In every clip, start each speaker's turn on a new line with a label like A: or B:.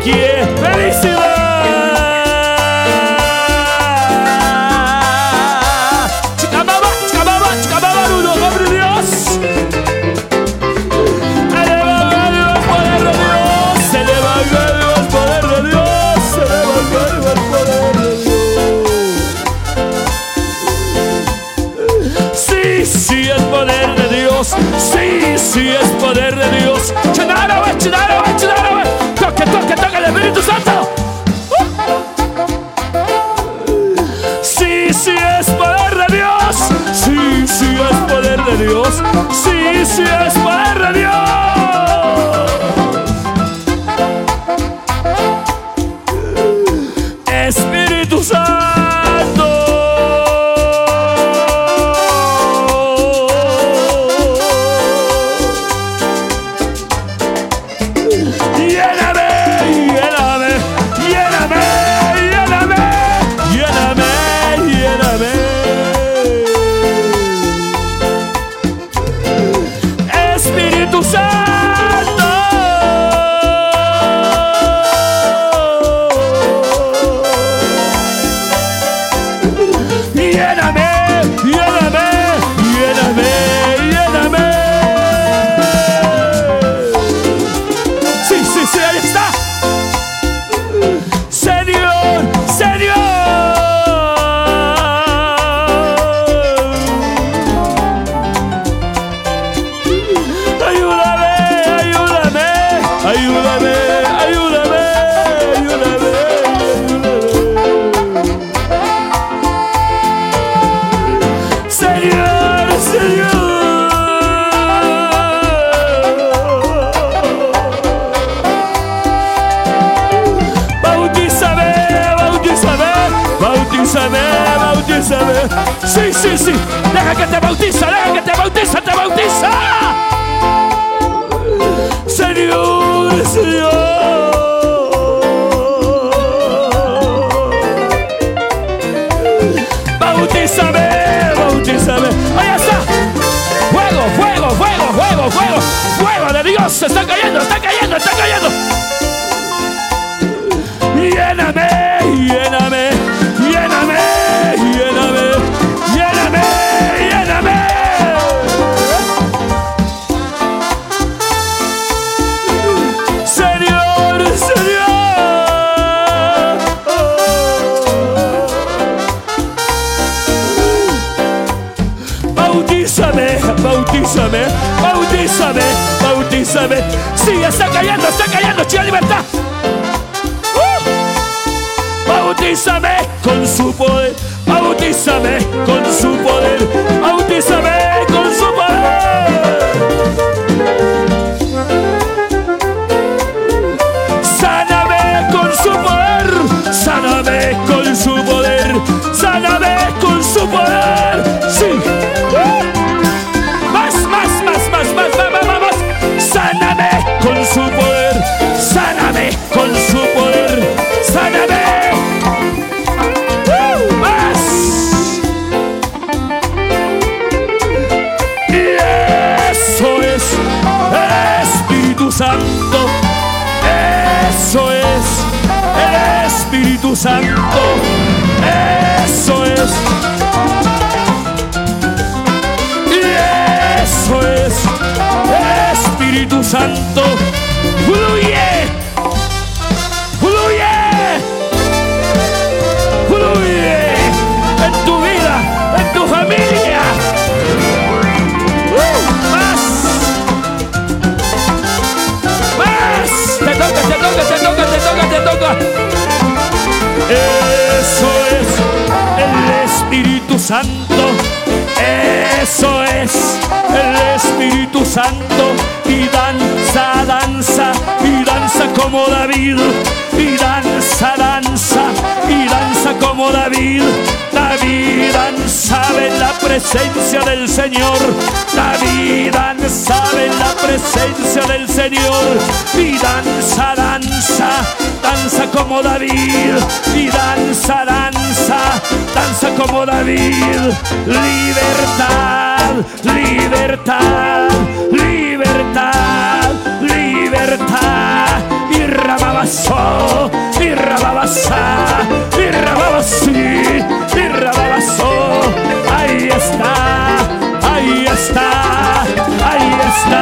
A: ¡Yeah! ¡Felicidad! Sí, es poder de Dios. Toque, toque, toque el Espíritu Santo. Sí, sí, es poder de Dios. Sí, sí, es poder de Dios. Sí, sí, es poder de Dios. Espíritu Santo. Sí, sí, sí. Deja que te bautiza, deja que te bautiza, te bautiza. Señor, Señor. Bautízame, bautízame. Ahí está. Fuego, fuego, fuego, fuego, fuego. Fuego de Dios. Se está cayendo, está cayendo, está cayendo. Lléname, lléname, lléname. Bautízame, bautízame, bautízame. Sí, está cayendo, chica libertad. Bautízame con su poder, bautízame con su poder, bautízame con su poder. Sáname con su poder, sáname con su poder, sáname con su poder. Sí. Sáname con su poder, sáname con su poder, sáname. Más. Y eso es el Espíritu Santo. Eso es el Espíritu Santo. Eso es. Y eso es Espíritu Santo, fluye, fluye, fluye en tu vida, en tu familia. Más, más, te toca, te toca, te toca, te toca, te toca. Eso es el Espíritu Santo. Eso es el Espíritu Santo. Y danza, danza, y danza como David. Y danza, danza, y danza como David. David danzaba en la presencia del Señor. David danzaba en la presencia del Señor. Y danza, danza, danza como David. Y danza, danza, danza como David. Libertad, libertad, libertad, libertad. Y ramaba rababaso, y rababasa, y rababasí, y rababaso. Ahí está, ahí está, ahí está.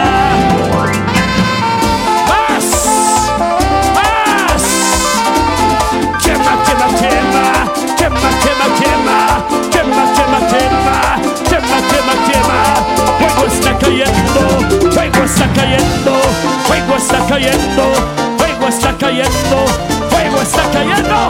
A: Más, más. Quema, quema, quema, quema, quema, quema, quema, quema, quema, quema, quema, quema. Fuego está cayendo, fuego está cayendo, fuego está cayendo, fuego está cayendo, fuego está cayendo.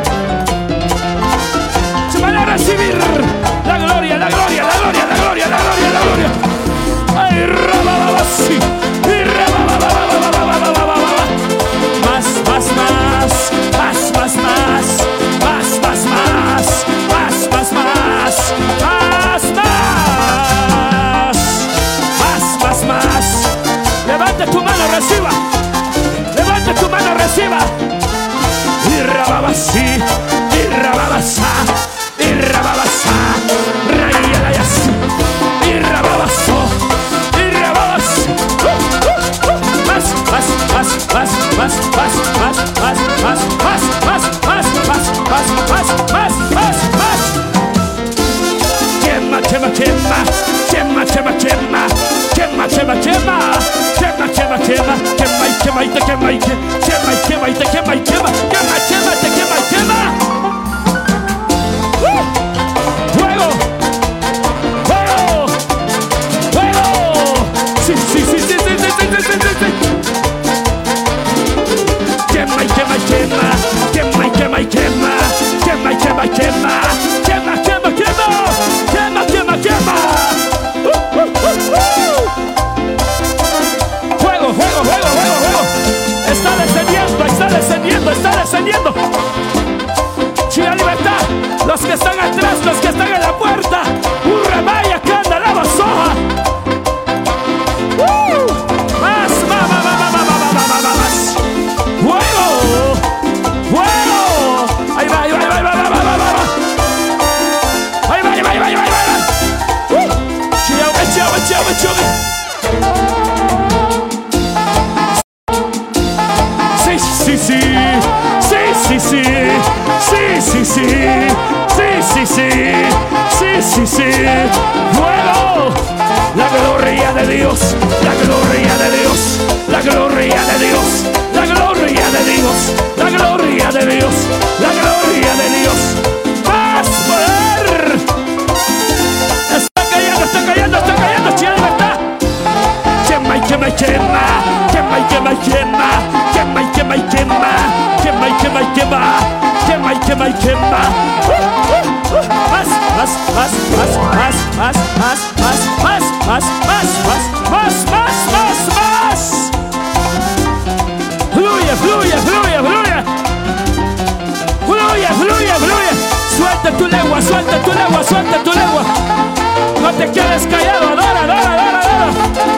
A: Se van a recibir la gloria, la gloria, la gloria, la gloria, la gloria, la gloria. Ay, rabababasi, y rababababababababababa. Más, más, más, más, más, más, más, más, más, más, más, más, más, más, más. Levante tu mano, reciba. Levante tu mano, reciba. Y rababasí, y rababasá, y rababasá, rayalayasí, y rababaso, y rababas. Más, más, más, más, más, más, más, más, más, más, más, más, más, más, más, más, más. Quema, quema, quema, quema, quema, quema, quema, quema, quema, quema, quema, quema, quema y quema y te quema y quema y quema y te quema y quema, quema, quema, te quema y quema. Fuego, fuego, fuego. Sí, sí, sí, sí, sí, sí, sí, sí, sí, sí. Quema y quema y quema, quema y quema y quema, quema y quema y quema, quema, quema, quema, quema, quema, quema. Fuego, fuego, fuego, fuego, fuego. Está descendiendo, está descendiendo, está descendiendo. Chile Libertad, los que están atrás, los que están en la puerta. Urramaya, canda, la basoja. Más, más, más, más, más, más, más, más, más. Fuego, fuego. Ahí va, ahí va, ahí va, ahí va, ahí va, ahí va. Ahí va, ahí va, ahí va, ahí va, ahí va. Chile, chile, chile, chile. Sí, sí, sí, sí, sí, sí, sí, sí, sí, sí, sí, sí, sí. Fuego, la gloria de Dios, la gloria de Dios, la gloria de Dios, la gloria de Dios, la gloria de Dios, la gloria de Dios. Más poder. Está cayendo, está cayendo, está cayendo, Chile Libertad. Quema y quema y quema, quema y quema y quema, quema y quema y quema, quema y quema y quema, quema y quema y quema. Más, más, más, más, más, más, más, más, más, más, más, más, más, más, más. Fluye, fluye, fluye, fluye. Fluye, fluye, fluye. Suelta tu lengua, suelta tu lengua, suelta tu lengua. No te quedes callado, adora, adora, adora, adora.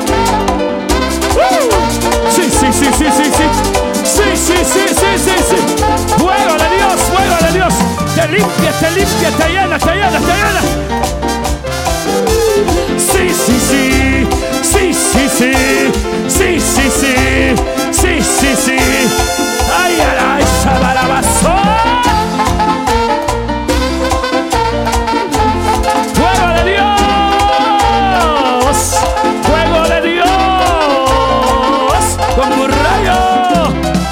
A: Sí, sí, sí, sí, sí, sí. Sí, sí, sí, sí, sí, sí. Fuego de Dios, fuego de Dios. Te limpia, te llena, te llena, te llena. Sí, sí, sí. Sí, sí, sí. Sí, sí, sí. Sí, sí, sí. Ay, ay, ay, sabarabaso. Fuego de Dios. Fuego de Dios. Como un rayo,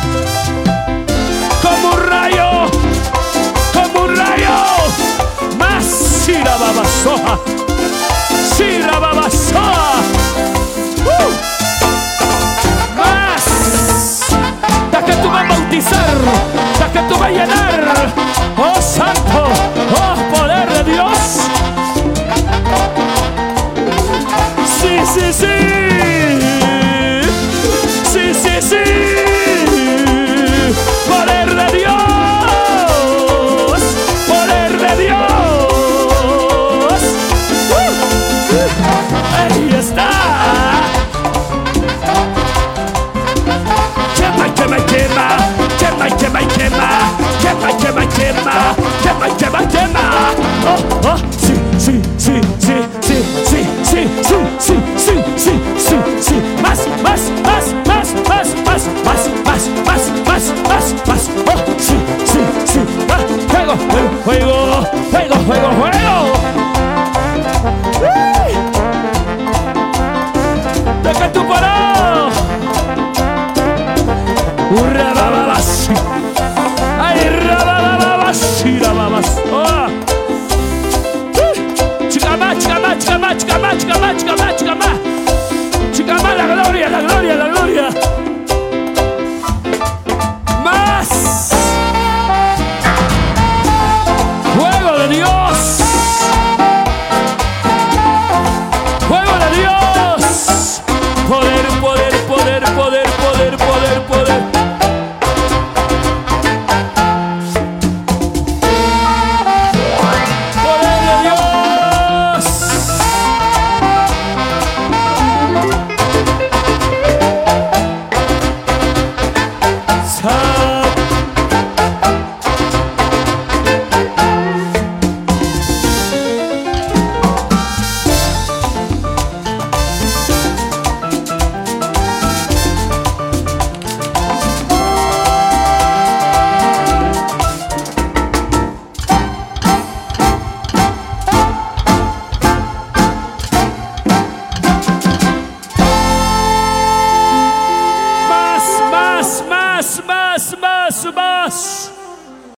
A: como un rayo, como un rayo. Más sirababasoa, sirababasoa. Más. Da que tú vas a bautizar, da que tú vas a llenar.